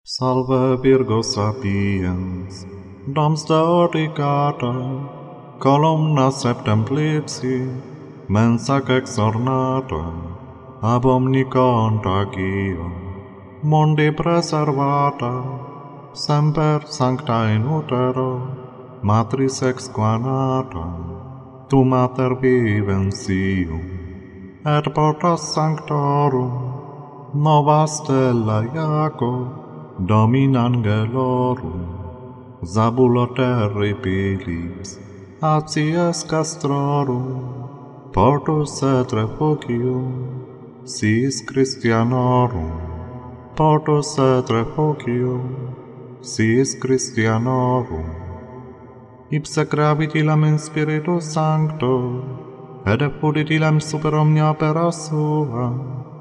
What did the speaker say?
Salve Virgo sapiens, Doms Deodicata, columna septemplici, mensac exornata, ab omni contagio, mundi preservata, semper sancta in utero, matris exquanata, tu mater vivensium, et portas sanctorum, nova stella Iaco, Domine angelorum, Zabulo terribilis, Acies castrorum, portus et refugium, Sis Christianorum, portus et refugium, Sis Christianorum. Ipse creavit illam in Spiritu Sancto, et effudit illam super omnia opera sua,